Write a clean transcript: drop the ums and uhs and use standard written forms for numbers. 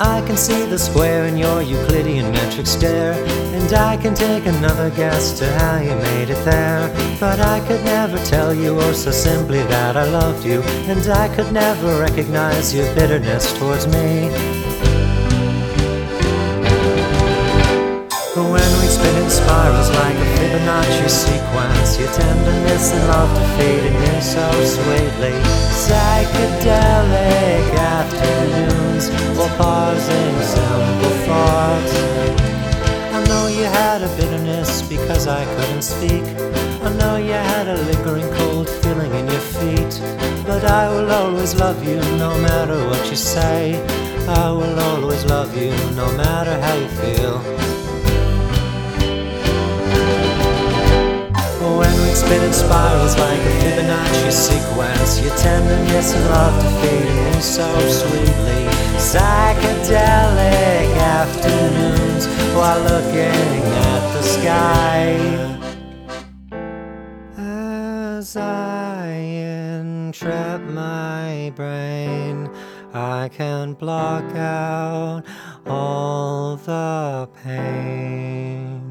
I can see the square in your Euclidean metric stare, and I can take another guess to how you made it there. But I could never tell you, oh so simply, that I loved you, and I could never recognize your bitterness towards me. But when we spin in spirals like a Fibonacci sequence, your tenderness and love defeated me so sweetly. Psychedelic afternoons, or pausing simple thoughts. I know you had a bitterness because I couldn't speak. I know you had a lingering cold feeling in your feet. But I will always love you no matter what you say. I will always love you no matter how you feel. When we'd spin in spirals like a Fibonacci sequence, your tenderness and love defeated me so sweetly. Psychedelic afternoons while looking at the sky, as I entrap my brain, I can block out all the pain.